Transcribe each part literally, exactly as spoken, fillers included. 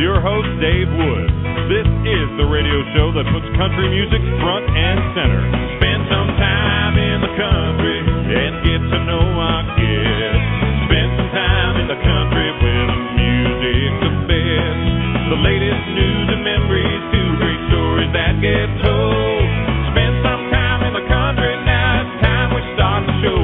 your host, Dave Wood. This is the radio show that puts country music front and center. Spend some time in the country and get to know our guests. Spend some time in the country where the music's the best. The latest news and memories, two great stories that get told. Spend some time in the country, now it's time we start the show.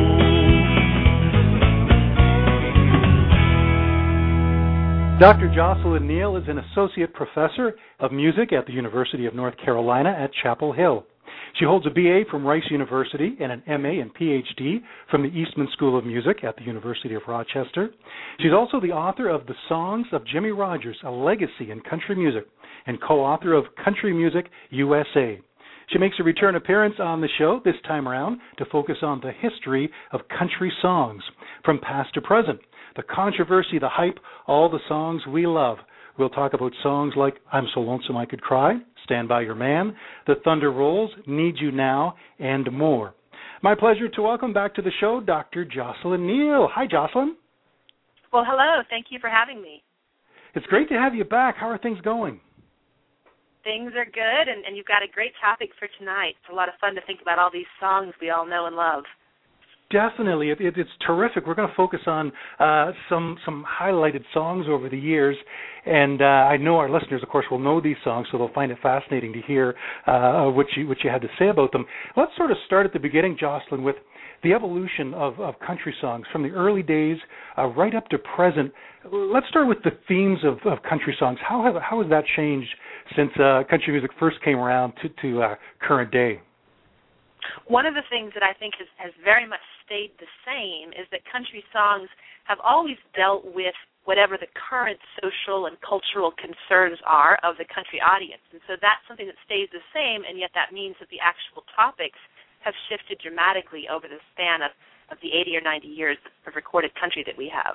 Doctor Jocelyn Neal is an associate professor of music at the University of North Carolina at Chapel Hill. She holds a B A from Rice University and an M A and P H D from the Eastman School of Music at the University of Rochester. She's also the author of The Songs of Jimmie Rodgers, A Legacy in Country Music, and co-author of Country Music U S A. She makes a return appearance on the show this time around to focus on the history of country songs, from past to present. The controversy, the hype, all the songs we love. We'll talk about songs like I'm So Lonesome I Could Cry, Stand By Your Man, The Thunder Rolls, Need You Now, and more. My pleasure to welcome back to the show Doctor Jocelyn Neal. Hi, Jocelyn. Well, hello. Thank you for having me. It's great to have you back. How are things going? Things are good, and, and you've got a great topic for tonight. It's a lot of fun to think about all these songs we all know and love. Definitely. It, it, it's terrific. We're going to focus on uh, some some highlighted songs over the years, and uh, I know our listeners, of course, will know these songs, so they'll find it fascinating to hear uh, what you what you had to say about them. Let's sort of start at the beginning, Jocelyn, with the evolution of, of country songs from the early days uh, right up to present. Let's start with the themes of, of country songs. How have how has that changed since uh, country music first came around to, to uh, current day? One of the things that I think has, has very much stayed the same is that country songs have always dealt with whatever the current social and cultural concerns are of the country audience. And so that's something that stays the same, and yet that means that the actual topics have shifted dramatically over the span of, of the eighty or ninety years of recorded country that we have.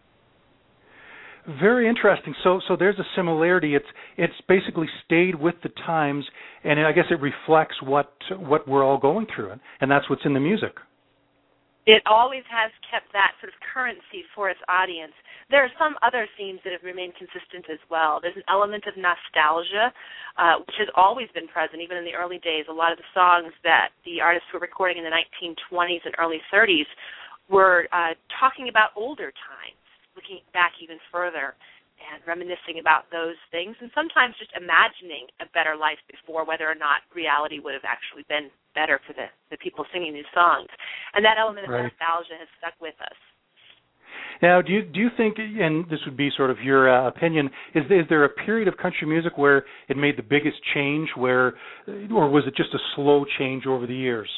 Very interesting. So, so there's a similarity. It's it's basically stayed with the times, and I guess it reflects what what we're all going through, and that's what's in the music. It always has kept that sort of currency for its audience. There are some other themes that have remained consistent as well. There's an element of nostalgia, uh, which has always been present, even in the early days. A lot of the songs that the artists were recording in the nineteen twenties and early thirties were uh, talking about older times, looking back even further and reminiscing about those things, and sometimes just imagining a better life before, whether or not reality would have actually been better for the, the people singing these songs. And that element of right. nostalgia has stuck with us. Now, do you do you think, and this would be sort of your uh, opinion, is is there a period of country music where it made the biggest change, where, or was it just a slow change over the years?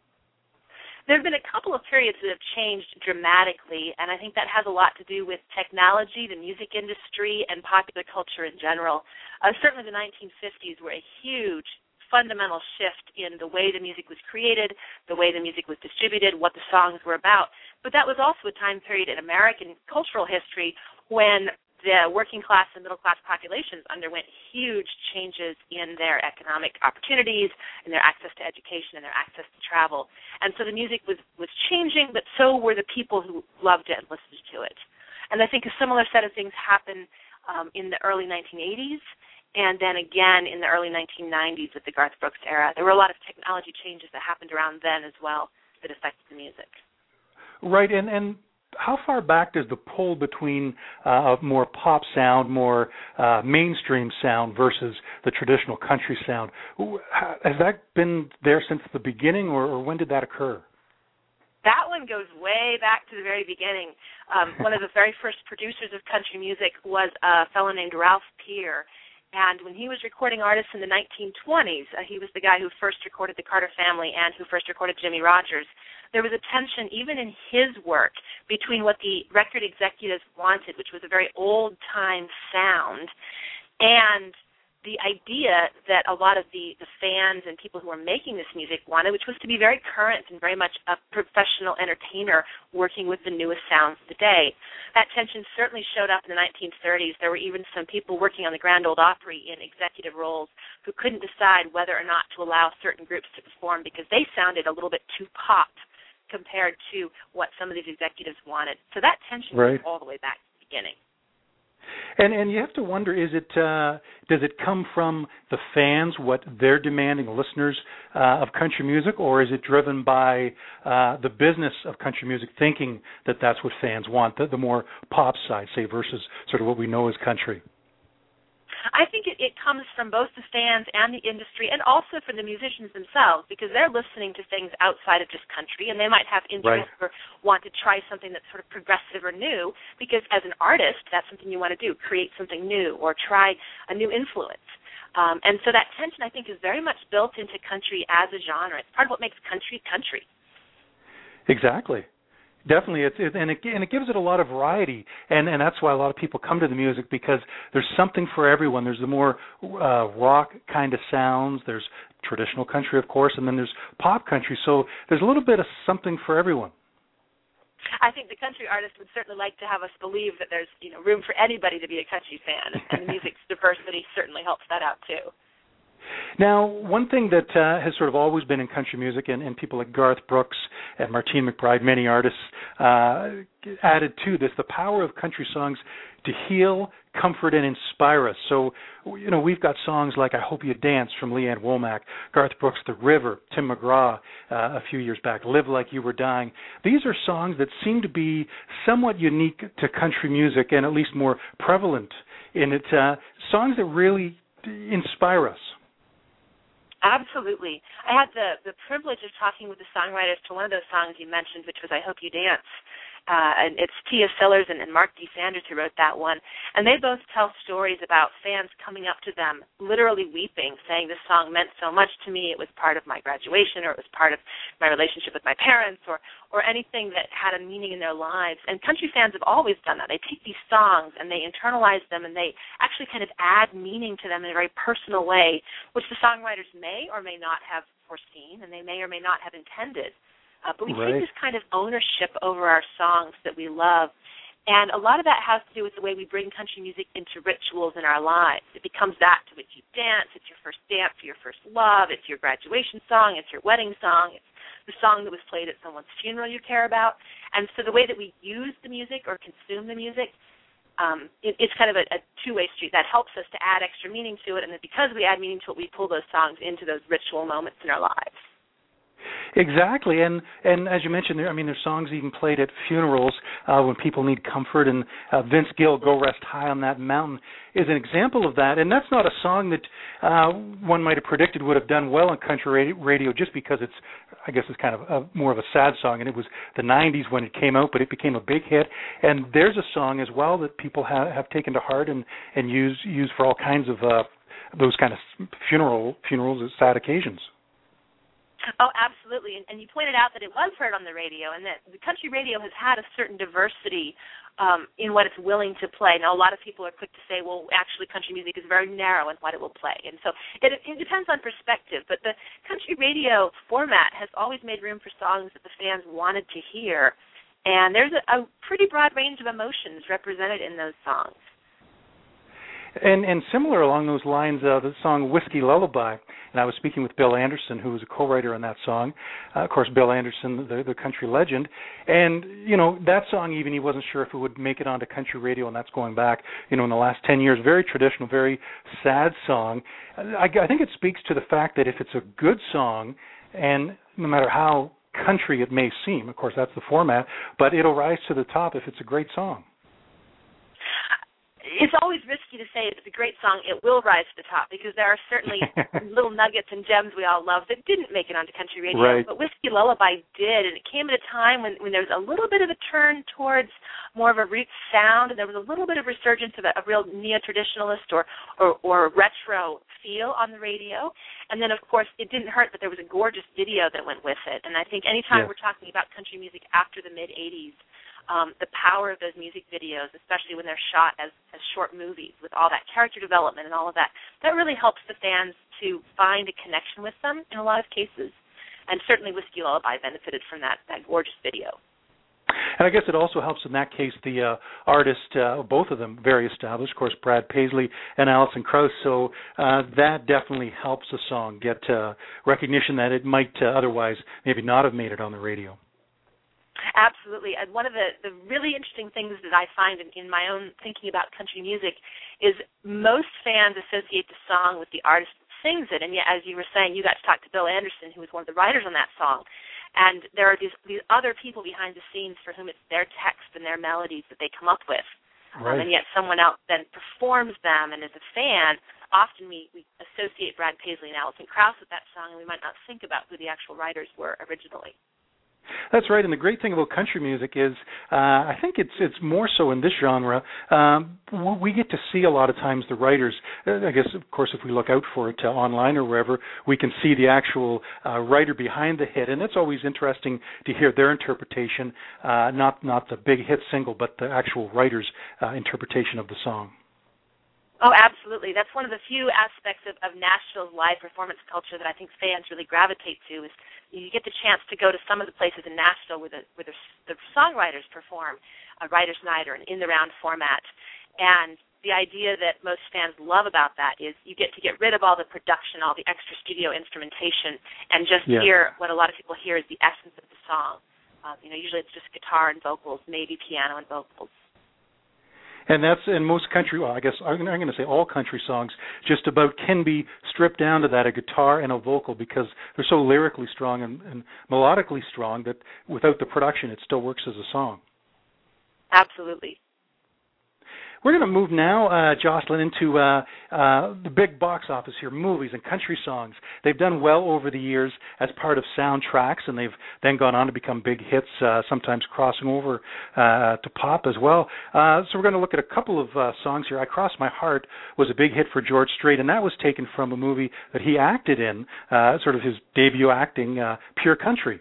There have been a couple of periods that have changed dramatically, and I think that has a lot to do with technology, the music industry, and popular culture in general. Uh, certainly the nineteen fifties were a huge fundamental shift in the way the music was created, the way the music was distributed, what the songs were about. But that was also a time period in American cultural history when the working class and middle class populations underwent huge changes in their economic opportunities, in their access to education, and their access to travel. And so the music was, was changing, but so were the people who loved it and listened to it. And I think a similar set of things happened um, in the early nineteen eighties, and then again in the early nineteen nineties with the Garth Brooks era. There were a lot of technology changes that happened around then as well that affected the music. Right, and, and how far back does the pull between uh, more pop sound, more uh, mainstream sound versus the traditional country sound, has that been there since the beginning, or, or when did that occur? That one goes way back to the very beginning. Um, one of the very first producers of country music was a fellow named Ralph Peer. And when he was recording artists in the nineteen twenties, uh, he was the guy who first recorded the Carter Family and who first recorded Jimmie Rodgers. There was a tension even in his work between what the record executives wanted, which was a very old-time sound, and the idea that a lot of the, the fans and people who were making this music wanted, which was to be very current and very much a professional entertainer working with the newest sounds of the day. That tension certainly showed up in the nineteen thirties. There were even some people working on the Grand Ole Opry in executive roles who couldn't decide whether or not to allow certain groups to perform because they sounded a little bit too pop compared to what some of these executives wanted. So that tension right. goes all the way back to the beginning. And and you have to wonder, is it uh, does it come from the fans, what they're demanding, listeners uh, of country music, or is it driven by uh, the business of country music thinking that that's what fans want, the, the more pop side, say, versus sort of what we know as country? I think it, it comes from both the fans and the industry, and also from the musicians themselves, because they're listening to things outside of just country, and they might have interest Right. or want to try something that's sort of progressive or new, because as an artist, that's something you want to do, create something new or try a new influence. Um, and so that tension, I think, is very much built into country as a genre. It's part of what makes country country. Exactly. Definitely, it's, it, and, it, and it gives it a lot of variety, and, and that's why a lot of people come to the music, because there's something for everyone. There's the more uh, rock kind of sounds, there's traditional country, of course, and then there's pop country, so there's a little bit of something for everyone. I think the country artist would certainly like to have us believe that there's, you know, room for anybody to be a country fan, and the music's diversity certainly helps that out too. Now, one thing that uh, has sort of always been in country music, and, and people like Garth Brooks and Martine McBride, many artists, uh, added to this, the power of country songs to heal, comfort, and inspire us. So, you know, we've got songs like I Hope You Dance from Leanne Womack, Garth Brooks' The River, Tim McGraw uh, a few years back, Live Like You Were Dying. These are songs that seem to be somewhat unique to country music and at least more prevalent in it, uh, songs that really inspire us. Absolutely. I had the, the privilege of talking with the songwriters to one of those songs you mentioned, which was I Hope You Dance. Uh, and it's Tia Sillers and, and Mark D. Sanders who wrote that one. And they both tell stories about fans coming up to them, literally weeping, saying this song meant so much to me. It was part of my graduation, or it was part of my relationship with my parents, or, or anything that had a meaning in their lives. And country fans have always done that. They take these songs and they internalize them, and they actually kind of add meaning to them in a very personal way, which the songwriters may or may not have foreseen, and they may or may not have intended. Uh, but we Right. take this kind of ownership over our songs that we love, and a lot of that has to do with the way we bring country music into rituals in our lives. It becomes that to which you dance. It's your first dance for your first love. It's your graduation song. It's your wedding song. It's the song that was played at someone's funeral you care about. And so the way that we use the music or consume the music, um, it, it's kind of a, a two-way street. That helps us to add extra meaning to it, and then because we add meaning to it, we pull those songs into those ritual moments in our lives. Exactly, and and as you mentioned, there, I mean, there's songs even played at funerals uh, when people need comfort, and uh, Vince Gill, Go Rest High on That Mountain, is an example of that, and that's not a song that uh, one might have predicted would have done well on country radio just because it's, I guess it's kind of a, more of a sad song, and it was the nineties when it came out, but it became a big hit, and there's a song as well that people have, have taken to heart and, and use, use for all kinds of uh, those kind of funeral funerals at sad occasions. Oh, absolutely. And, and you pointed out that it was heard on the radio, and that the country radio has had a certain diversity um, in what it's willing to play. Now, a lot of people are quick to say, well, actually, country music is very narrow in what it will play. And so it, it depends on perspective. But the country radio format has always made room for songs that the fans wanted to hear. And there's a, a pretty broad range of emotions represented in those songs. And, and similar along those lines, uh, the song Whiskey Lullaby, and I was speaking with Bill Anderson, who was a co-writer on that song. Uh, of course, Bill Anderson, the, the country legend. And, you know, that song even, he wasn't sure if it would make it onto country radio, and that's going back, you know, in the last ten years. Very traditional, very sad song. I, I think it speaks to the fact that if it's a good song, and no matter how country it may seem, of course, that's the format, but it'll rise to the top if it's a great song. It's always risky to say if it's a great song, it will rise to the top, because there are certainly little nuggets and gems we all love that didn't make it onto country radio. Right. But Whiskey Lullaby did, and it came at a time when, when there was a little bit of a turn towards more of a roots sound, and there was a little bit of resurgence of a, a real neo-traditionalist or, or, or retro feel on the radio. And then, of course, it didn't hurt that there was a gorgeous video that went with it. And I think anytime yeah. we're talking about country music after the mid-eighties, Um, the power of those music videos, especially when they're shot as, as short movies with all that character development and all of that, that really helps the fans to find a connection with them in a lot of cases. And certainly Whiskey Lullaby benefited from that, that gorgeous video. And I guess it also helps in that case the uh, artist, uh, both of them very established, of course, Brad Paisley and Alison Krauss, so uh, that definitely helps a song get uh, recognition that it might uh, otherwise maybe not have made it on the radio. Absolutely. And one of the, the really interesting things that I find in, in my own thinking about country music is most fans associate the song with the artist that sings it. And yet, as you were saying, you got to talk to Bill Anderson, who was one of the writers on that song. And there are these, these other people behind the scenes for whom it's their text and their melodies that they come up with. Right. Um, and yet someone else then performs them. And as a fan, often we, we associate Brad Paisley and Alison Krauss with that song, and we might not think about who the actual writers were originally. That's right, and the great thing about country music is uh, I think it's it's more so in this genre. Um, we get to see a lot of times the writers. I guess, of course, if we look out for it uh, online or wherever, we can see the actual uh, writer behind the hit, and it's always interesting to hear their interpretation, uh, not not the big hit single, but the actual writer's uh, interpretation of the song. Oh, absolutely. That's one of the few aspects of, of Nashville's live performance culture that I think fans really gravitate to is you get the chance to go to some of the places in Nashville where the, where the, the songwriters perform a writer's night or an in-the-round format. And the idea that most fans love about that is you get to get rid of all the production, all the extra studio instrumentation, and just yeah. hear what a lot of people hear is the essence of the song. Um, you know, usually it's just guitar and vocals, maybe piano and vocals. And that's in most country, well, I guess I'm going to say all country songs, just about can be stripped down to that, a guitar and a vocal, because they're so lyrically strong and, and melodically strong that without the production it still works as a song. Absolutely. We're going to move now, uh, Jocelyn, into uh, uh, the big box office here, movies and country songs. They've done well over the years as part of soundtracks, and they've then gone on to become big hits, uh, sometimes crossing over uh, to pop as well. Uh, so we're going to look at a couple of uh, songs here. I Cross My Heart was a big hit for George Strait, and that was taken from a movie that he acted in, uh, sort of his debut acting, uh, Pure Country.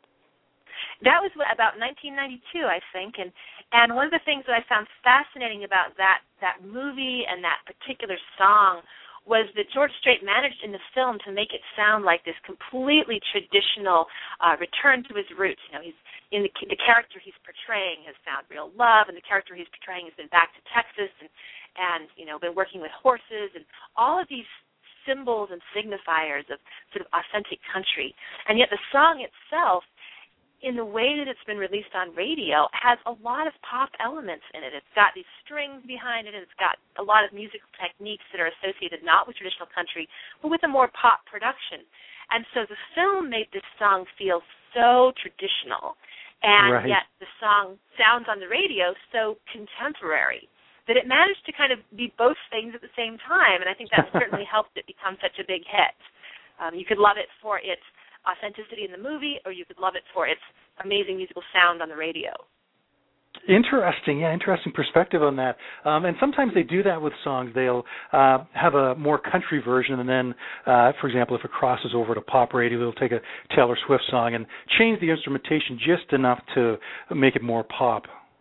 That was about nineteen ninety-two, I think, and and one of the things that I found fascinating about that that movie and that particular song was that George Strait managed in the film to make it sound like this completely traditional uh, return to his roots. You know, he's in the, the character he's portraying has found real love, and the character he's portraying has been back to Texas and and you know been working with horses and all of these symbols and signifiers of sort of authentic country. And yet the song itself, in the way that it's been released on radio, has a lot of pop elements in it. It's got these strings behind it, and it's got a lot of musical techniques that are associated not with traditional country, but with a more pop production. And so the film made this song feel so traditional, and right. yet the song sounds on the radio so contemporary that it managed to kind of be both things at the same time, and I think that certainly helped it become such a big hit. Um, you could love it for its authenticity in the movie, or you could love it for its amazing musical sound on the radio. Interesting, yeah, interesting perspective on that. Um, and sometimes they do that with songs. They'll uh, have a more country version, and then, uh, for example, if it crosses over to pop radio, they'll take a Taylor Swift song and change the instrumentation just enough to make it more pop.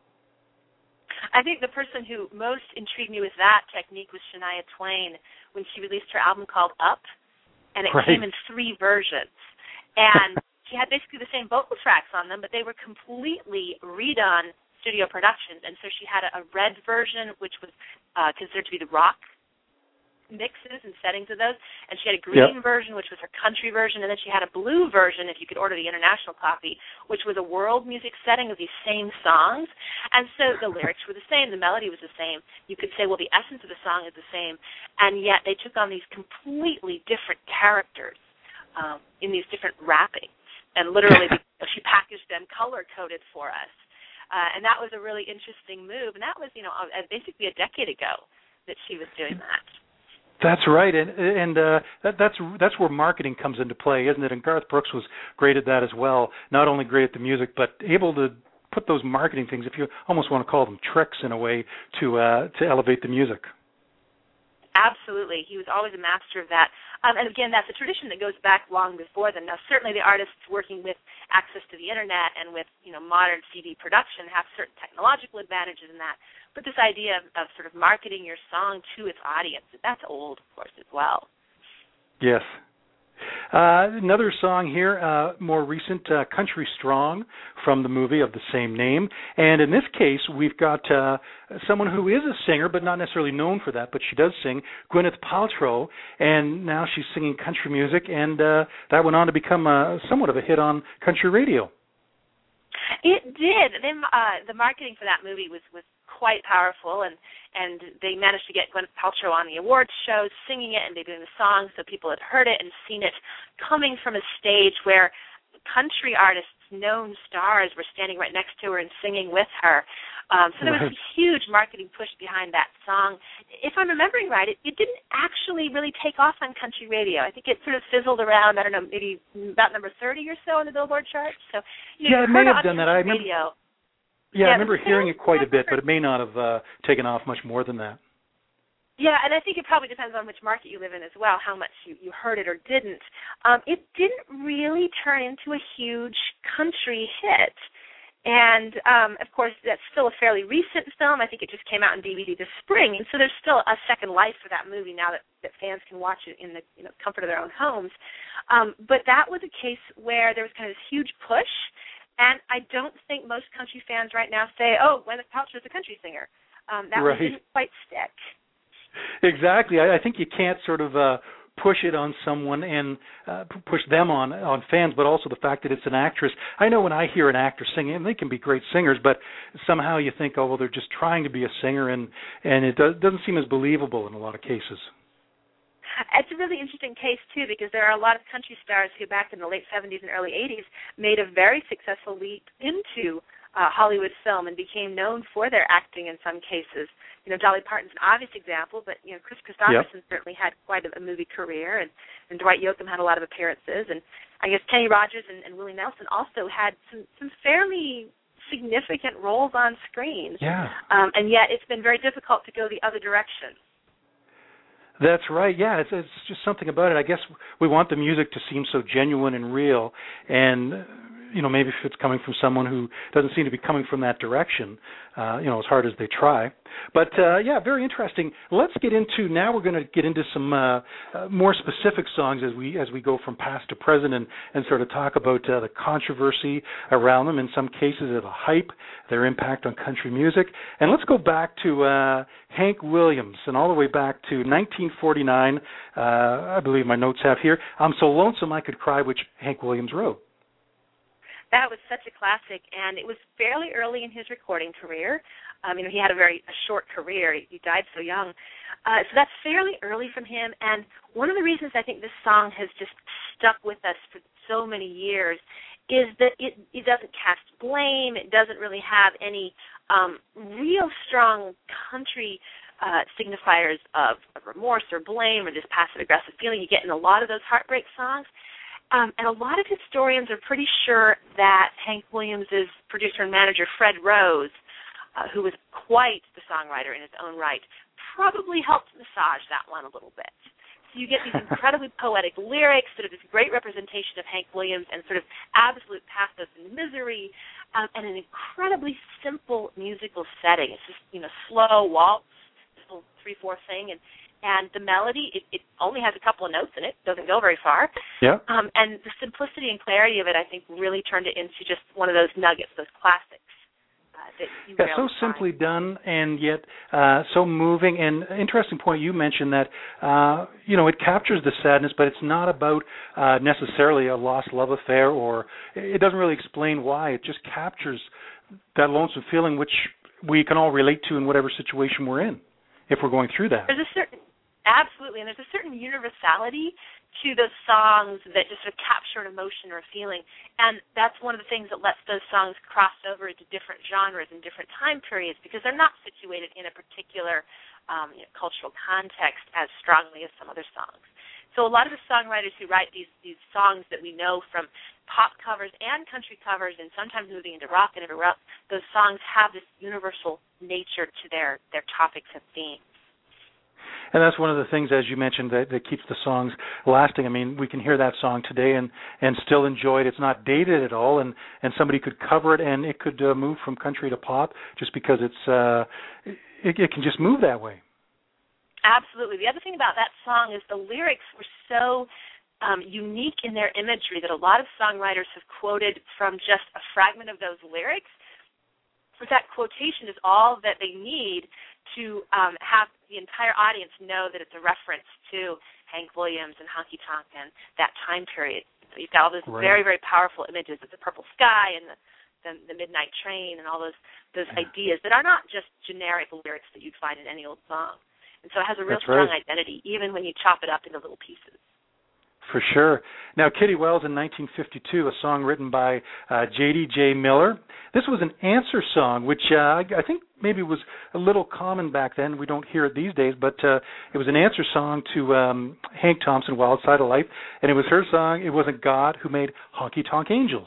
I think the person who most intrigued me with that technique was Shania Twain when she released her album called Up, and it right. came in three versions. And she had basically the same vocal tracks on them, but they were completely redone studio productions. And so she had a, a red version, which was uh, considered to be the rock mixes and settings of those. And she had a green yep. version, which was her country version. And then she had a blue version, if you could order the international copy, which was a world music setting of these same songs. And so the lyrics were the same. The melody was the same. You could say, well, the essence of the song is the same. And yet they took on these completely different characters Um, in these different wrappings, and literally she packaged them color-coded for us, uh, and that was a really interesting move. And that was, you know, basically a decade ago that she was doing that. That's right, and and uh, that, that's that's where marketing comes into play, isn't it? And Garth Brooks was great at that as well. Not only great at the music, but able to put those marketing things, if you almost want to call them tricks in a way, to uh, to elevate the music. Absolutely. He was always a master of that. Um, and again, that's a tradition that goes back long before then. Now, certainly the artists working with access to the Internet and with, you know, modern C D production have certain technological advantages in that. But this idea of, of sort of marketing your song to its audience, that's old, of course, as well. Yes. Uh, another song here, uh, more recent, uh, Country Strong, from the movie of the same name. And in this case, we've got uh, someone who is a singer, but not necessarily known for that, but she does sing, Gwyneth Paltrow, and now she's singing country music, and uh, that went on to become uh, somewhat of a hit on country radio. It did. They, uh, the marketing for that movie was, was quite powerful, and, and they managed to get Gwyneth Paltrow on the awards shows singing it and debuting the song, so people had heard it and seen it coming from a stage where country artists, known stars, were standing right next to her and singing with her. Um, so there was a huge marketing push behind that song. If I'm remembering right, it, it didn't actually really take off on country radio. I think it sort of fizzled around, I don't know, maybe about number thirty or so on the Billboard charts. So, you know, yeah, it may have done that. I remember, radio. Yeah, yeah, I remember hearing it quite a bit, but it may not have uh, taken off much more than that. Yeah, and I think it probably depends on which market you live in as well, how much you, you heard it or didn't. Um, it didn't really turn into a huge country hit. And, um, of course, that's still a fairly recent film. I think it just came out in D V D this spring. And so there's still a second life for that movie now that, that fans can watch it in the you know, comfort of their own homes. Um, but that was a case where there was kind of this huge push. And I don't think most country fans right now say, oh, Gwyneth Paltrow is a country singer. Um, that right. one didn't quite stick. Exactly. I, I think you can't sort of uh, push it on someone and uh, push them on on fans, but also the fact that it's an actress. I know when I hear an actor singing, and they can be great singers, but somehow you think, oh, well, they're just trying to be a singer, and, and it does, doesn't seem as believable in a lot of cases. It's a really interesting case, too, because there are a lot of country stars who back in the late seventies and early eighties made a very successful leap into uh, Hollywood film and became known for their acting in some cases. You know, Dolly Parton's an obvious example, but, you know, Chris Christopherson yep. certainly had quite a, a movie career, and, and Dwight Yoakam had a lot of appearances, and I guess Kenny Rogers and, and Willie Nelson also had some, some fairly significant roles on screen. Yeah. Um, and yet it's been very difficult to go the other direction. That's right. Yeah, it's, it's just something about it. I guess we want the music to seem so genuine and real, and you know, maybe if it's coming from someone who doesn't seem to be coming from that direction, uh, you know, as hard as they try. But uh, yeah, very interesting. Let's get into now. We're going to get into some uh, uh, more specific songs as we as we go from past to present, and, and sort of talk about uh, the controversy around them. In some cases, the hype, their impact on country music. And let's go back to uh, Hank Williams, and all the way back to nineteen forty-nine. Uh, I believe my notes have here. I'm So Lonesome I Could Cry, which Hank Williams wrote. That was such a classic, and it was fairly early in his recording career. Um, you know, he had a very a short career. He died so young. Uh, so that's fairly early from him, and one of the reasons I think this song has just stuck with us for so many years is that it, it doesn't cast blame. It doesn't really have any um, real strong country uh, signifiers of, of remorse or blame or this passive-aggressive feeling you get in a lot of those heartbreak songs. Um, and a lot of historians are pretty sure that Hank Williams' producer and manager, Fred Rose, uh, who was quite the songwriter in his own right, probably helped massage that one a little bit. So you get these incredibly poetic lyrics, sort of this great representation of Hank Williams and sort of absolute pathos and misery, um, and an incredibly simple musical setting. It's just, you know, slow waltz, little three four thing, and And the melody, it, it only has a couple of notes in it, doesn't go very far. Yeah. Um, and the simplicity and clarity of it, I think, really turned it into just one of those nuggets, those classics. Uh, that you yeah, so simply done, and yet uh, so moving. And interesting point, you mentioned that, uh, you know, it captures the sadness, but it's not about uh, necessarily a lost love affair, or it doesn't really explain why. It just captures that lonesome feeling, which we can all relate to in whatever situation we're in, if we're going through that. There's a certain... Absolutely, and there's a certain universality to those songs that just sort of capture an emotion or a feeling, and that's one of the things that lets those songs cross over into different genres and different time periods, because they're not situated in a particular um, you know, cultural context as strongly as some other songs. So a lot of the songwriters who write these these songs that we know from pop covers and country covers, and sometimes moving into rock and everywhere else, those songs have this universal nature to their, their topics and themes. And that's one of the things, as you mentioned, that, that keeps the songs lasting. I mean, we can hear that song today and, and still enjoy it. It's not dated at all, and, and somebody could cover it, and it could uh, move from country to pop just because it's uh, it, it can just move that way. Absolutely. The other thing about that song is the lyrics were so um, unique in their imagery that a lot of songwriters have quoted from just a fragment of those lyrics. So that quotation is all that they need to um, have the entire audience know that it's a reference to Hank Williams and Honky Tonk and that time period. So you've got all those right. very, very powerful images of the purple sky and the, the, the Midnight Train and all those those yeah. ideas that are not just generic lyrics that you'd find in any old song. And so it has a real That's strong right. identity, even when you chop it up into little pieces. For sure. Now, Kitty Wells in nineteen fifty-two, a song written by uh, J D J Miller. This was an answer song, which uh, I think maybe was a little common back then. We don't hear it these days, but uh, it was an answer song to um, Hank Thompson, Wild Side of Life, and it was her song, It Wasn't God Who Made Honky Tonk Angels.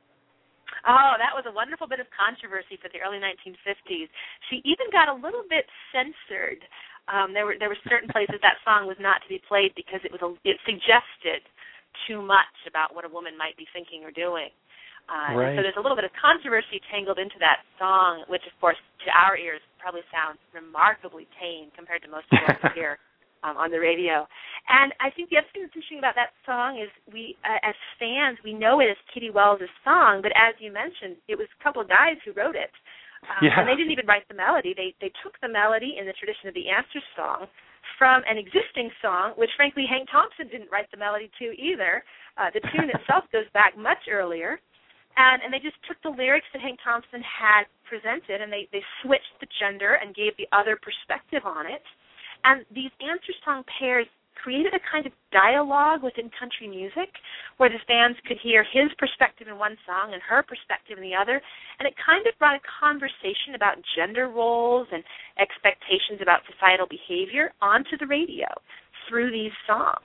Oh, that was a wonderful bit of controversy for the early nineteen fifties. She even got a little bit censored. Um, there were there were certain places that song was not to be played because it was a, it suggested too much about what a woman might be thinking or doing. Uh, right. and so there's a little bit of controversy tangled into that song, which, of course, to our ears probably sounds remarkably tame compared to most of what we hear um, on the radio. And I think the other thing that's interesting about that song is we, uh, as fans, we know it as Kitty Wells' song, but as you mentioned, it was a couple of guys who wrote it. Um, yeah. And they didn't even write the melody. They they took the melody in the tradition of the answer song from an existing song, which, frankly, Hank Thompson didn't write the melody to either. Uh, the tune itself goes back much earlier. And, and they just took the lyrics that Hank Thompson had presented, and they, they switched the gender and gave the other perspective on it. And these answer song pairs created a kind of dialogue within country music where the fans could hear his perspective in one song and her perspective in the other. And it kind of brought a conversation about gender roles and expectations about societal behavior onto the radio through these songs.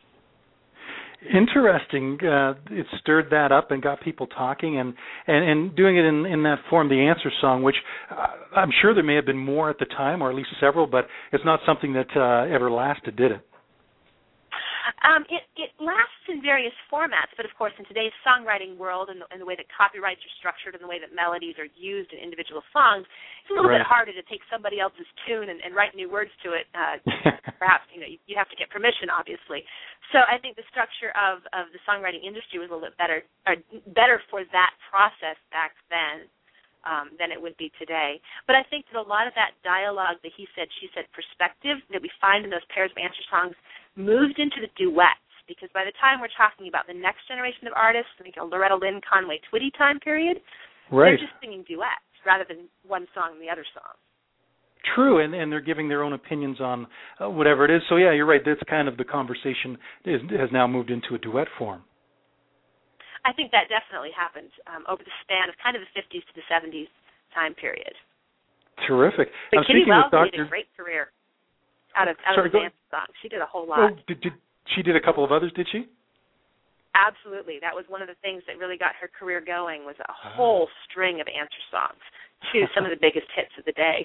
Interesting. Uh, it stirred that up and got people talking, and, and, and doing it in, in that form, the answer song, which uh, I'm sure there may have been more at the time, or at least several, but it's not something that uh, ever lasted, did it? Um, it, it lasts in various formats, but of course in today's songwriting world and the, and the way that copyrights are structured and the way that melodies are used in individual songs, it's a little right. bit harder to take somebody else's tune and, and write new words to it. Uh, perhaps, you know, you, you have to get permission, obviously. So I think the structure of, of the songwriting industry was a little bit better, or better for that process back then. Um, than it would be today. But I think that a lot of that dialogue, the he said, she said perspective that we find in those pairs of answer songs moved into the duets, because by the time we're talking about the next generation of artists, like a Loretta Lynn, Conway Twitty time period, right. they're just singing duets rather than one song and the other song. True, and, and they're giving their own opinions on uh, whatever it is. So, yeah, you're right. That's kind of the conversation is, has now moved into a duet form. I think that definitely happened um, over the span of kind of the fifties to the seventies time period. Terrific. But I'm Kitty speaking Wells with Doctor did a great career out of out Sorry, of the go... dance song. She did a whole lot. Oh, did, did she did a couple of others? Did she? Absolutely. That was one of the things that really got her career going, was a whole string of answer songs to some of the biggest hits of the day.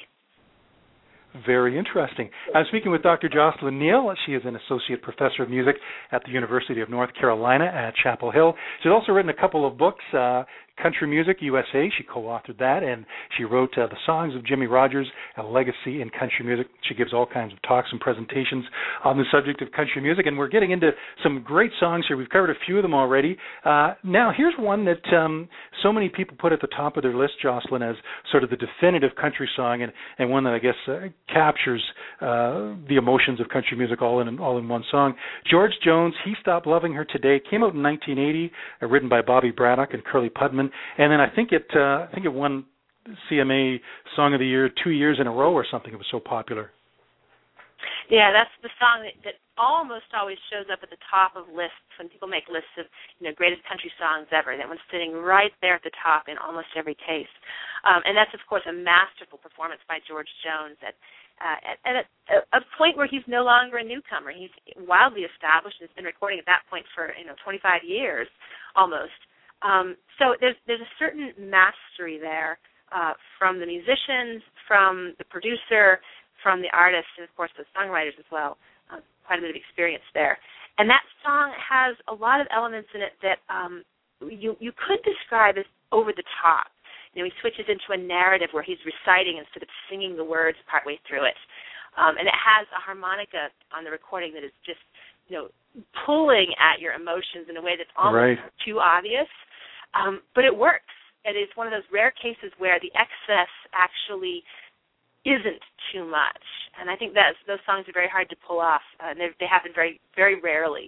Very interesting. I'm speaking with Doctor Jocelyn Neal. She is an associate professor of music at the University of North Carolina at Chapel Hill. She's also written a couple of books, uh, Country Music U S A. She co-authored that, and she wrote uh, The Songs of Jimmie Rodgers, A Legacy in Country Music. She gives all kinds of talks and presentations on the subject of country music, and we're getting into some great songs here. We've covered a few of them already. Uh, now, here's one that um, so many people put at the top of their list, Jocelyn, as sort of the definitive country song, and, and one that I guess uh, captures uh, the emotions of country music all in all in one song. George Jones, He Stopped Loving Her Today, came out in nineteen eighty, uh, written by Bobby Braddock and Curly Putman. And then I think it uh, I think it won C M A Song of the Year two years in a row or something. It was so popular. Yeah, that's the song that, that almost always shows up at the top of lists when people make lists of, you know, greatest country songs ever. That one's sitting right there at the top in almost every case. Um, and that's, of course, a masterful performance by George Jones at, uh, at, at a, a point where he's no longer a newcomer. He's wildly established and has been recording at that point for, you know, twenty-five years almost. Um, so there's there's a certain mastery there uh, from the musicians, from the producer, from the artist, and, of course, the songwriters as well. Uh, quite a bit of experience there. And that song has a lot of elements in it that um, you, you could describe as over the top. You know, he switches into a narrative where he's reciting instead of singing the words partway through it. Um, and it has a harmonica on the recording that is just, you know, pulling at your emotions in a way that's almost right. too obvious. Um, but it works. It is one of those rare cases where the excess actually isn't too much. And I think that those songs are very hard to pull off. Uh, and they happen very, very rarely.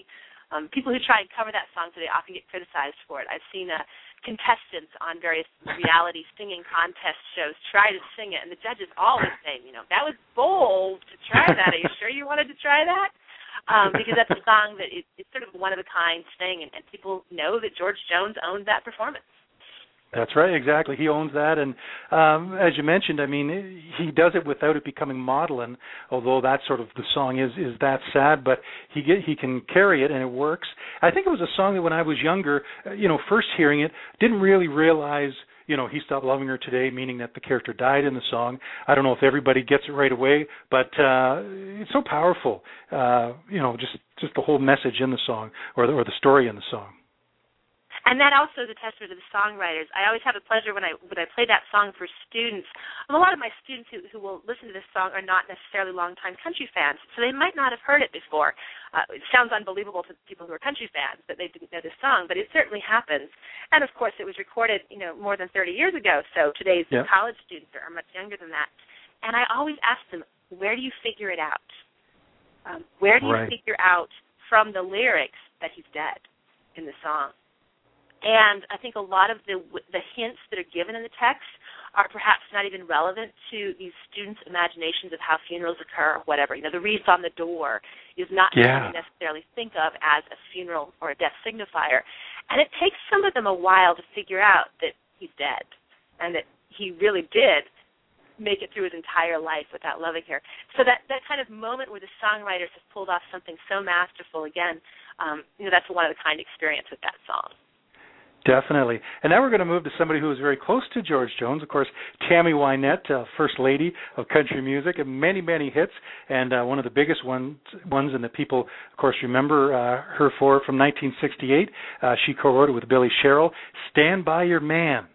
Um, people who try and cover that song today often get criticized for it. I've seen uh, contestants on various reality singing contest shows try to sing it, and the judges always say, you know, that was bold to try that. Are you sure you wanted to try that? Um, because that's a song that it, it's sort of one-of-a-kind thing, and, and people know that George Jones owned that performance. That's right, exactly. He owns that, and um, as you mentioned, I mean, he does it without it becoming maudlin. Although that sort of the song is is that sad, but he get, he can carry it, and it works. I think it was a song that when I was younger, you know, first hearing it, didn't really realize, you know, he stopped loving her today, meaning that the character died in the song. I don't know if everybody gets it right away, but uh, it's so powerful. Uh, you know, just just the whole message in the song, or the, or the story in the song. And that also is a testament to the songwriters. I always have the pleasure when I when I play that song for students. A lot of my students who, who will listen to this song are not necessarily longtime country fans, so they might not have heard it before. Uh, it sounds unbelievable to people who are country fans that they didn't know this song, but it certainly happens. And, of course, it was recorded, you know, more than thirty years ago, so today's yep. college students are much younger than that. And I always ask them, where do you figure it out? Um, where do you right. figure out from the lyrics that he's dead in the song? And I think a lot of the the hints that are given in the text are perhaps not even relevant to these students' imaginations of how funerals occur or whatever. You know, the wreath on the door is not yeah. something they necessarily think of as a funeral or a death signifier. And it takes some of them a while to figure out that he's dead and that he really did make it through his entire life without loving her. So that, that kind of moment where the songwriters have pulled off something so masterful, again, um, you know, that's a one-of-a-kind experience with that song. Definitely. And now we're going to move to somebody who was very close to George Jones, of course, Tammy Wynette, uh, First Lady of country music, and many, many hits, and uh, one of the biggest ones, ones and that people, of course, remember uh, her for from nineteen sixty-eight. Uh, she co-wrote it with Billy Sherrill, Stand By Your Man.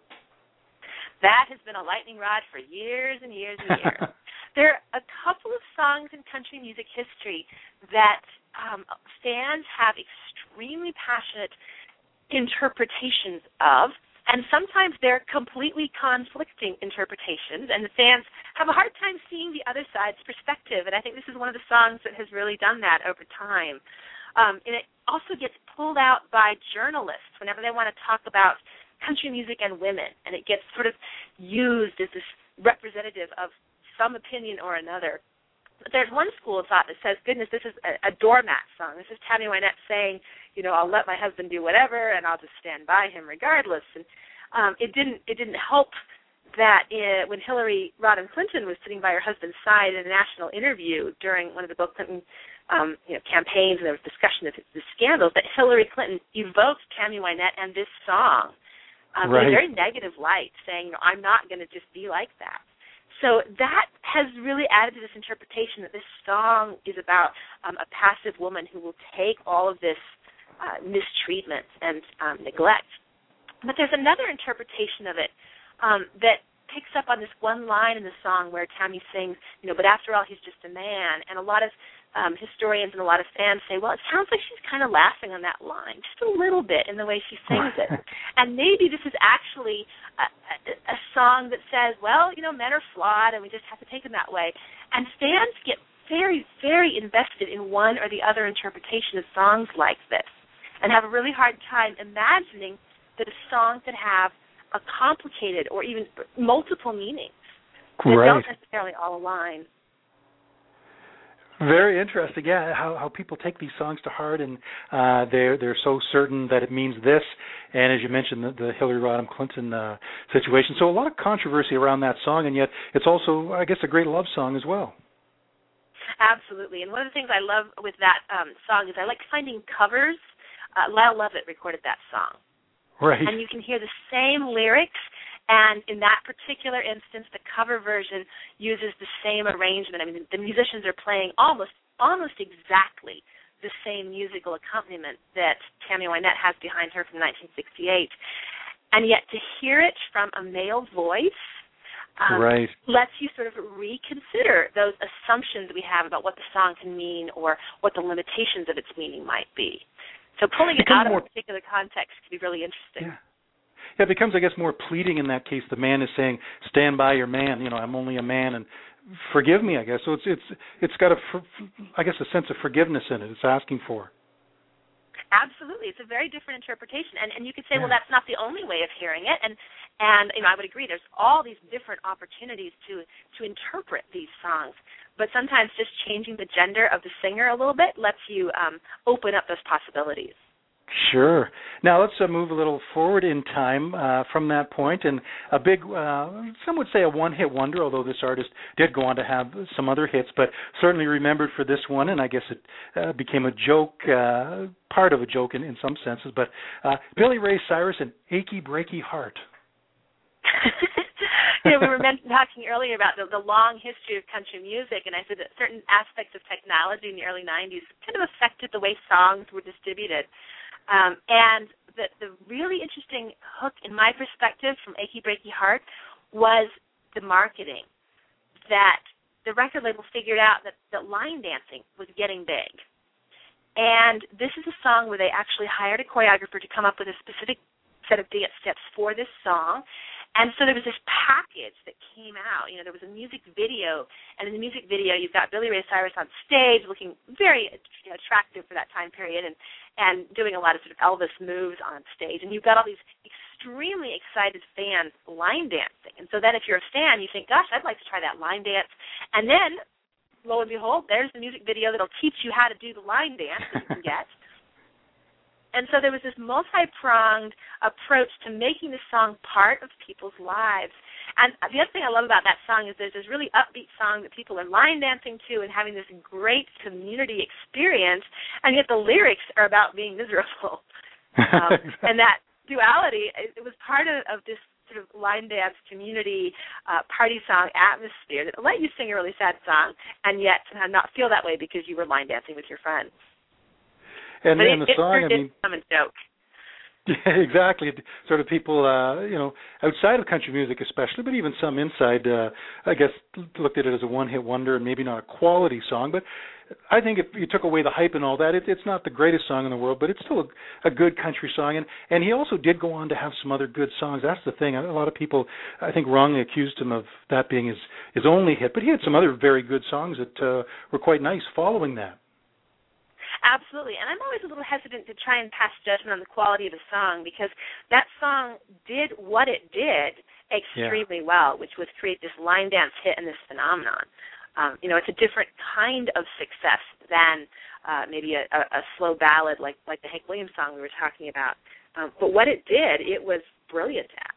That has been a lightning rod for years and years and years. There are a couple of songs in country music history that um, fans have extremely passionate interpretations of, and sometimes they're completely conflicting interpretations, and the fans have a hard time seeing the other side's perspective, and I think this is one of the songs that has really done that over time. Um, and it also gets pulled out by journalists whenever they want to talk about country music and women, and it gets sort of used as this representative of some opinion or another. But there's one school of thought that says, goodness, this is a, a doormat song. This is Tammy Wynette saying, you know, I'll let my husband do whatever, and I'll just stand by him regardless. And um, it didn't it didn't help that it, when Hillary Rodham Clinton was sitting by her husband's side in a national interview during one of the Bill Clinton um, you know, campaigns, and there was discussion of the scandals, that Hillary Clinton evoked Tammy Wynette and this song um, right. in a very negative light, saying, you know, I'm not going to just be like that. So that has really added to this interpretation that this song is about um, a passive woman who will take all of this uh, mistreatment and um, neglect. But there's another interpretation of it um, that picks up on this one line in the song where Tammy sings, you know, but after all, he's just a man. And a lot of um, historians and a lot of fans say, well, it sounds like she's kind of laughing on that line, just a little bit in the way she sings it. And maybe this is actually a, a, a song that says, well, you know, men are flawed and we just have to take them that way. And fans get very, very invested in one or the other interpretation of songs like this and have a really hard time imagining that a song could have a complicated or even multiple meanings that right. don't necessarily all align. Very interesting, yeah, how how people take these songs to heart, and uh, they're, they're so certain that it means this, and as you mentioned, the, the Hillary Rodham Clinton uh, situation. So a lot of controversy around that song, and yet it's also, I guess, a great love song as well. Absolutely, and one of the things I love with that um, song is I like finding covers. Uh, Lyle Lovett recorded that song. Right. And you can hear the same lyrics, and in that particular instance, the cover version uses the same arrangement. I mean, the musicians are playing almost almost exactly the same musical accompaniment that Tammy Wynette has behind her from nineteen sixty-eight. And yet to hear it from a male voice um, right. lets you sort of reconsider those assumptions we have about what the song can mean or what the limitations of its meaning might be. So pulling it out of a particular context can be really interesting. Yeah. Yeah, it becomes, I guess, more pleading in that case. The man is saying, stand by your man. You know, I'm only a man, and forgive me, I guess. So it's it's it's got, a, I guess, a sense of forgiveness in it. It's asking for. Absolutely. It's a very different interpretation. And and you could say, yeah. well, that's not the only way of hearing it. And, and you know, I would agree. There's all these different opportunities to, to interpret these songs. But sometimes just changing the gender of the singer a little bit lets you um, open up those possibilities. Sure. Now let's uh, move a little forward in time uh, from that point, and a big, uh, some would say a one-hit wonder, although this artist did go on to have some other hits, but certainly remembered for this one, and I guess it uh, became a joke, uh, part of a joke in, in some senses, but uh, Billy Ray Cyrus and Achy Breaky Heart. You know, we were talking earlier about the, the long history of country music, and I said that certain aspects of technology in the early nineties kind of affected the way songs were distributed. Um, and the, the really interesting hook, in my perspective, from Achy Breaky Heart was the marketing, that the record label figured out that, that line dancing was getting big. And this is a song where they actually hired a choreographer to come up with a specific set of dance steps for this song. And so there was this package that came out. You know, there was a music video, and in the music video you've got Billy Ray Cyrus on stage looking very you know, attractive for that time period and, and doing a lot of sort of Elvis moves on stage. And you've got all these extremely excited fans line dancing. And so then if you're a fan, you think, gosh, I'd like to try that line dance. And then, lo and behold, there's the music video that'll teach you how to do the line dance that you can get. And so there was this multi-pronged approach to making the song part of people's lives. And the other thing I love about that song is there's this really upbeat song that people are line dancing to and having this great community experience, and yet the lyrics are about being miserable. Um, exactly. And that duality, it was part of, of this sort of line dance community uh, party song atmosphere that let you sing a really sad song and yet not feel that way because you were line dancing with your friends. And, but and it, the song, it, I mean, become a joke. Yeah, exactly. Sort of people, uh, you know, outside of country music especially, but even some inside, uh, I guess, looked at it as a one-hit wonder and maybe not a quality song. But I think if you took away the hype and all that, it, it's not the greatest song in the world, but it's still a, a good country song. And, and he also did go on to have some other good songs. That's the thing. A lot of people, I think, wrongly accused him of that being his, his only hit. But he had some other very good songs that uh, were quite nice following that. Absolutely, and I'm always a little hesitant to try and pass judgment on the quality of a song because that song did what it did extremely yeah. well, which was create this line dance hit and this phenomenon. Um, you know, it's a different kind of success than uh, maybe a, a, a slow ballad like, like the Hank Williams song we were talking about. Um, but what it did, it was brilliant at.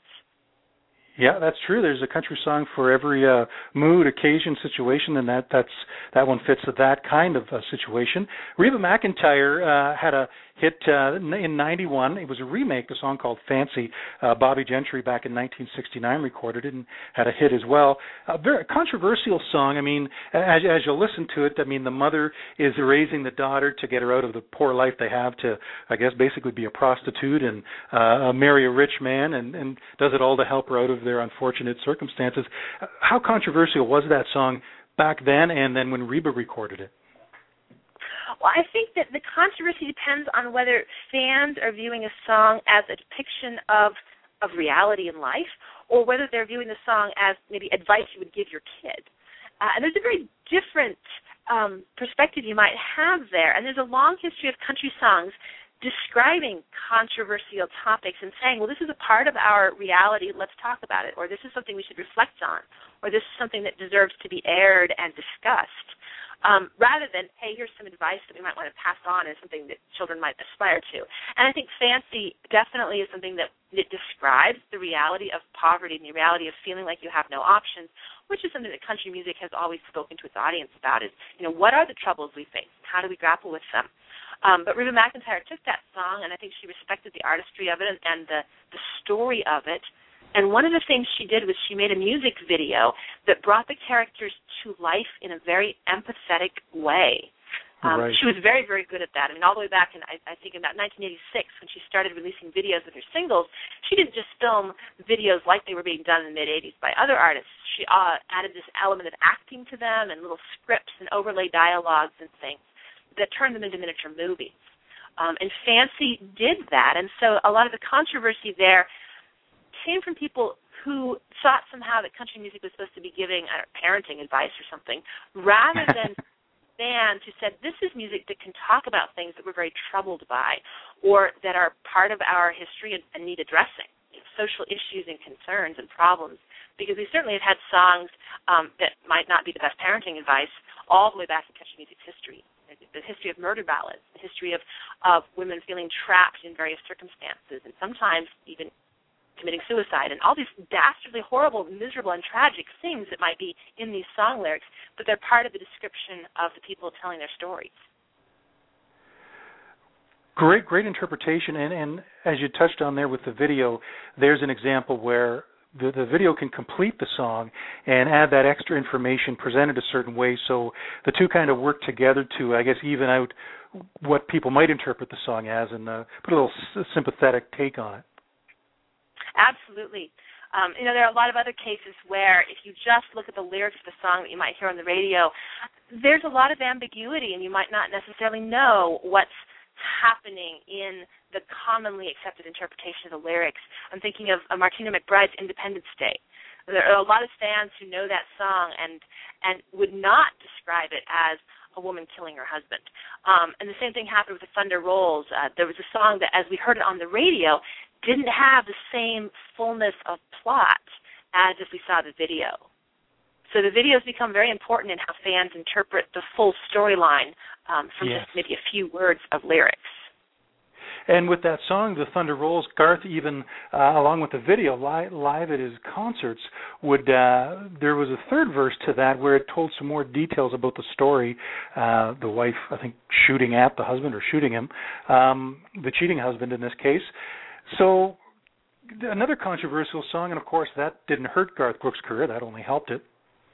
Yeah, that's true. There's a country song for every uh, mood, occasion, situation, and that that's that one fits that kind of uh, situation. Reba McEntire uh, had a hit uh, in ninety-one. It was a remake, a song called Fancy. Uh, Bobby Gentry back in nineteen sixty-nine recorded it and had a hit as well. A very controversial song. I mean, as, as you'll listen to it, I mean, the mother is raising the daughter to get her out of the poor life they have to, I guess, basically be a prostitute and uh, marry a rich man, and, and does it all to help her out of their unfortunate circumstances. How controversial was that song back then and then when Reba recorded it? Well, I think that the controversy depends on whether fans are viewing a song as a depiction of of reality in life or whether they're viewing the song as maybe advice you would give your kid. Uh, and there's a very different um, perspective you might have there. And there's a long history of country songs describing controversial topics and saying, well, this is a part of our reality, let's talk about it, or this is something we should reflect on, or this is something that deserves to be aired and discussed, um, rather than, hey, here's some advice that we might want to pass on as something that children might aspire to. And I think Fancy definitely is something that it describes the reality of poverty and the reality of feeling like you have no options, which is something that country music has always spoken to its audience about is, you know, what are the troubles we face? How do we grapple with them? Um, but Reba McEntire took that song, and I think she respected the artistry of it and, and the, the story of it. And one of the things she did was she made a music video that brought the characters to life in a very empathetic way. Um, right. She was very, very good at that. I mean, all the way back in, I, I think, in about nineteen eighty-six, when she started releasing videos with her singles, she didn't just film videos like they were being done in the mid-eighties by other artists. She uh, added this element of acting to them and little scripts and overlay dialogues and things that turned them into miniature movies. Um, and Fancy did that, and so a lot of the controversy there came from people who thought somehow that country music was supposed to be giving uh, parenting advice or something, rather than fans who said, this is music that can talk about things that we're very troubled by, or that are part of our history and, and need addressing, you know, social issues and concerns and problems. Because we certainly have had songs um, that might not be the best parenting advice all the way back in country music's history. The history of murder ballads, the history of, of women feeling trapped in various circumstances, and sometimes even committing suicide, and all these dastardly, horrible, miserable, and tragic things that might be in these song lyrics, but they're part of the description of the people telling their stories. Great, great interpretation, and, and as you touched on there with the video, there's an example where The, the video can complete the song and add that extra information presented a certain way, so the two kind of work together to, I guess, even out what people might interpret the song as and uh, put a little s- sympathetic take on it. Absolutely. Um, you know, there are a lot of other cases where if you just look at the lyrics of the song that you might hear on the radio, there's a lot of ambiguity, and you might not necessarily know what's happening in the commonly accepted interpretation of the lyrics. I'm thinking of uh, Martina McBride's Independence Day. There are a lot of fans who know that song and and would not describe it as a woman killing her husband. Um, and the same thing happened with The Thunder Rolls. Uh, there was a song that, as we heard it on the radio, didn't have the same fullness of plot as if we saw the video. So the videos become very important in how fans interpret the full storyline um, from yes. just maybe a few words of lyrics. And with that song, The Thunder Rolls, Garth even, uh, along with the video, li- live at his concerts, would uh, there was a third verse to that where it told some more details about the story. Uh, the wife, I think, shooting at the husband or shooting him, um, the cheating husband in this case. So another controversial song, and of course that didn't hurt Garth Brooks' career, that only helped it.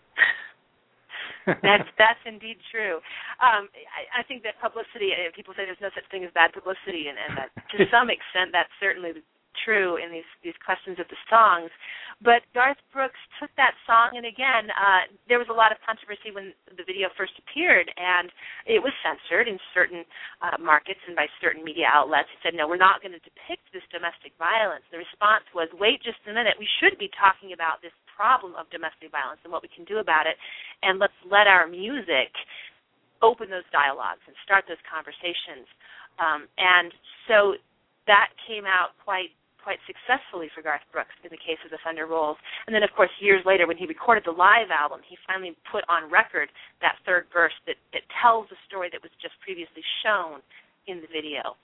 that's that's indeed true. Um, I, I think that publicity, people say there's no such thing as bad publicity, and, and that to some extent that's certainly true in these, these questions of the songs. But Garth Brooks took that song, and again, uh, there was a lot of controversy when the video first appeared, and it was censored in certain uh, markets and by certain media outlets. He said, no, we're not going to depict this domestic violence. The response was, wait just a minute, we should be talking about this problem of domestic violence and what we can do about it, and let's let our music open those dialogues and start those conversations. Um, and so that came out quite quite successfully for Garth Brooks in the case of The Thunder Rolls. And then, of course, years later when he recorded the live album, he finally put on record that third verse that, that tells the story that was just previously shown in the video.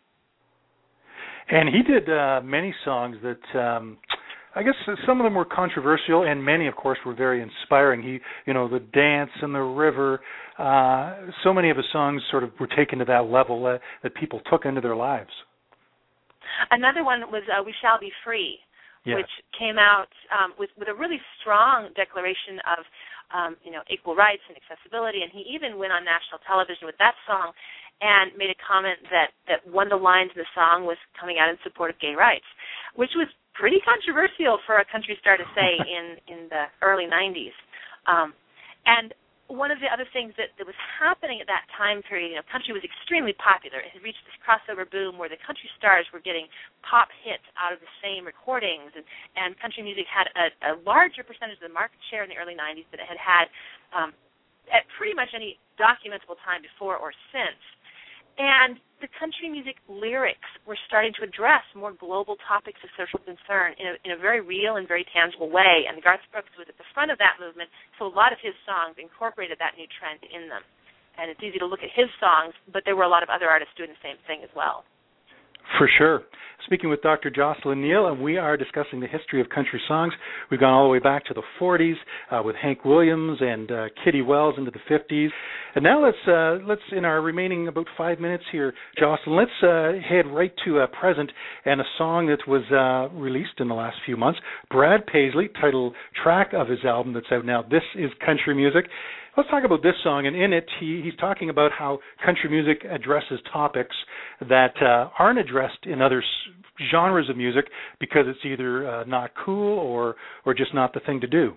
And he did uh, many songs that, um, I guess some of them were controversial, and many, of course, were very inspiring. He, you know, The Dance and The River, uh, so many of his songs sort of were taken to that level uh, that people took into their lives. Another one was uh, We Shall Be Free, yes. which came out um, with, with a really strong declaration of, um, you know, equal rights and accessibility, and he even went on national television with that song and made a comment that, that one of the lines in the song was coming out in support of gay rights, which was pretty controversial for a country star to say in, in the early nineties. Um, and one of the other things that, that was happening at that time period, you know, country was extremely popular. It had reached this crossover boom where the country stars were getting pop hits out of the same recordings, and, and country music had a, a larger percentage of the market share in the early nineties than it had had um, at pretty much any documentable time before or since. And the country music lyrics were starting to address more global topics of social concern in a, in a very real and very tangible way. And Garth Brooks was at the front of that movement, so a lot of his songs incorporated that new trend in them. And it's easy to look at his songs, but there were a lot of other artists doing the same thing as well. For sure. Speaking with Doctor Jocelyn Neal, and we are discussing the history of country songs. We've gone all the way back to the forties uh, with Hank Williams and uh, Kitty Wells into the fifties. And now let's, uh, let's in our remaining about five minutes here, Jocelyn, let's uh, head right to uh, present and a song that was uh, released in the last few months. Brad Paisley, title track of his album that's out now, This Is Country Music. Let's talk about this song, and in it, he, he's talking about how country music addresses topics that uh, aren't addressed in other s- genres of music because it's either uh, not cool or or just not the thing to do.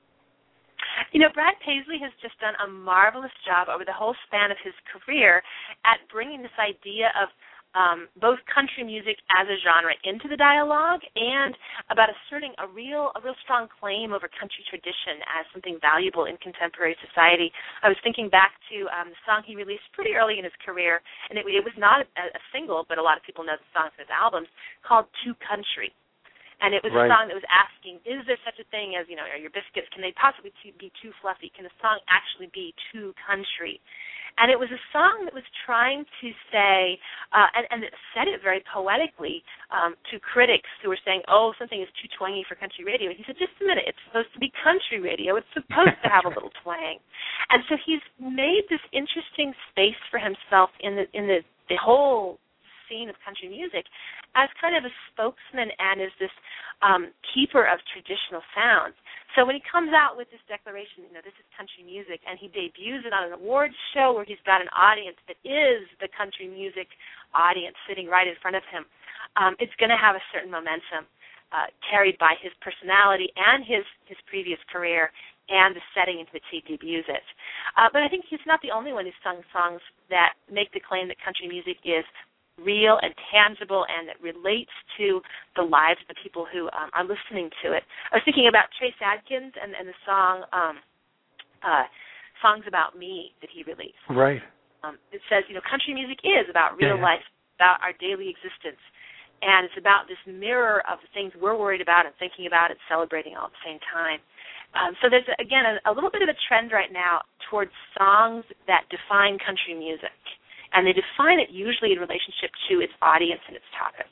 You know, Brad Paisley has just done a marvelous job over the whole span of his career at bringing this idea of um, both country music as a genre into the dialogue and about asserting a real a real strong claim over country tradition as something valuable in contemporary society. I was thinking back to um, the song he released pretty early in his career, and it, it was not a, a single, but a lot of people know the song from his albums, called To Country. And it was right. a song that was asking, is there such a thing as, you know, are your biscuits, can they possibly too, be too fluffy? Can the song actually be too country? And it was a song that was trying to say, uh, and, and it said it very poetically um, to critics who were saying, oh, something is too twangy for country radio. And he said, just a minute, it's supposed to be country radio. It's supposed to have a little twang. And so he's made this interesting space for himself in the in the, the whole scene of country music as kind of a spokesman and as this um, keeper of traditional sounds. So when he comes out with this declaration, you know, this is country music, and he debuts it on an awards show where he's got an audience that is the country music audience sitting right in front of him, um, it's going to have a certain momentum uh, carried by his personality and his, his previous career and the setting into which he debuts it. Uh, but I think he's not the only one who's sung songs that make the claim that country music is real and tangible and that relates to the lives of the people who um, are listening to it. I was thinking about Trace Adkins and, and the song um, uh, Songs About Me that he released. Right. Um, it says, you know, country music is about real yeah. life, about our daily existence, and it's about this mirror of the things we're worried about and thinking about and celebrating all at the same time. Um, so there's, again, a, a little bit of a trend right now towards songs that define country music. And they define it usually in relationship to its audience and its topics.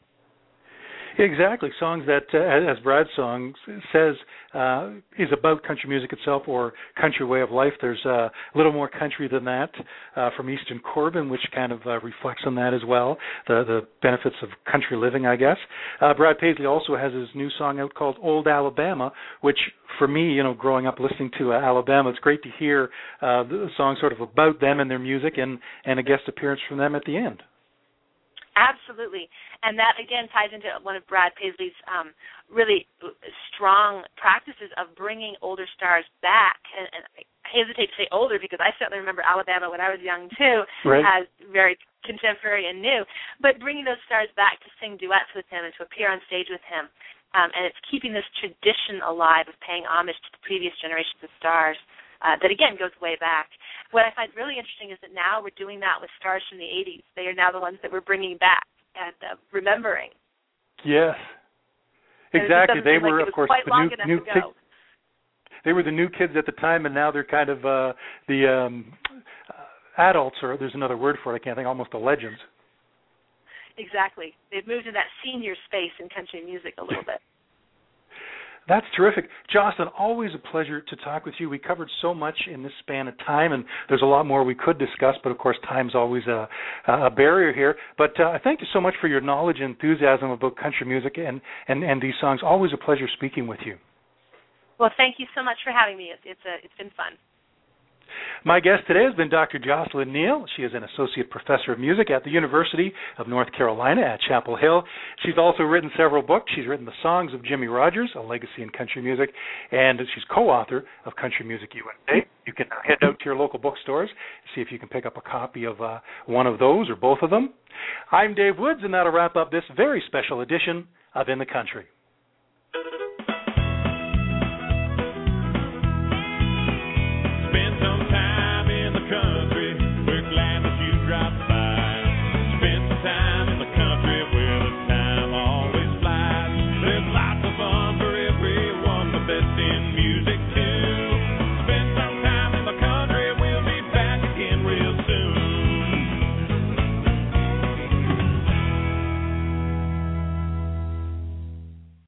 Exactly. Songs that, uh, as Brad's song says, uh, is about country music itself or country way of life. There's uh, a little more country than that uh, from Easton Corbin, which kind of uh, reflects on that as well, the, the benefits of country living, I guess. Uh, Brad Paisley also has his new song out called Old Alabama, which for me, you know, growing up listening to uh, Alabama, it's great to hear uh, the song sort of about them and their music and, and a guest appearance from them at the end. Absolutely. And that, again, ties into one of Brad Paisley's um, really strong practices of bringing older stars back. And, and I hesitate to say older because I certainly remember Alabama when I was young, too, right. as very contemporary and new. But bringing those stars back to sing duets with him and to appear on stage with him. Um, and it's keeping this tradition alive of paying homage to the previous generations of stars. Uh, that, again, goes way back. What I find really interesting is that now we're doing that with stars from the eighties. They are now the ones that we're bringing back and uh, remembering. Yes, exactly. They were, like of course, the new, new kids. They were the new kids at the time, and now they're kind of uh, the um, uh, adults, or there's another word for it, I can't think, almost the legends. Exactly. They've moved to that senior space in country music a little bit. That's terrific. Jocelyn, always a pleasure to talk with you. We covered so much in this span of time, and there's a lot more we could discuss, but of course time's always a, a barrier here. But uh, thank you so much for your knowledge and enthusiasm about country music and, and, and these songs. Always a pleasure speaking with you. Well, thank you so much for having me. It's, it's, a, it's been fun. My guest today has been Doctor Jocelyn Neal. She is an associate professor of music at the University of North Carolina at Chapel Hill. She's also written several books. She's written The Songs of Jimmy Rogers, A Legacy in Country Music, and she's co-author of Country Music U S A. You can head out to your local bookstores, see if you can pick up a copy of uh, one of those or both of them. I'm Dave Woods, and that'll wrap up this very special edition of In the Country.